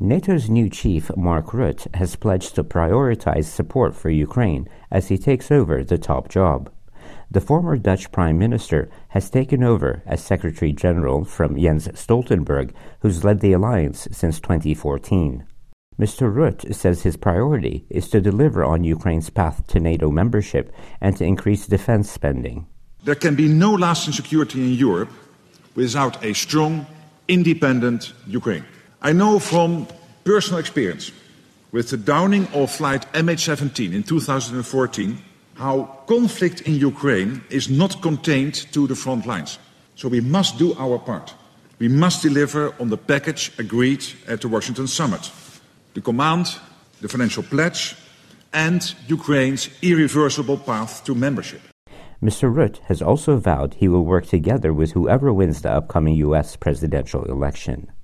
NATO's new chief, Mark Rutte, has pledged to prioritize support for Ukraine as he takes over the top job. The former Dutch Prime Minister has taken over as Secretary General from Jens Stoltenberg, who's led the alliance since 2014. Mr. Rutte says his priority is to deliver on Ukraine's path to NATO membership and to increase defense spending. There can be no lasting security in Europe without a strong, independent Ukraine. I know from personal experience with the downing of flight MH17 in 2014 how conflict in Ukraine is not contained to the front lines. So we must do our part. We must deliver on the package agreed at the Washington summit. The command, the financial pledge, and Ukraine's irreversible path to membership. Mr. Rutte has also vowed he will work together with whoever wins the upcoming U.S. presidential election.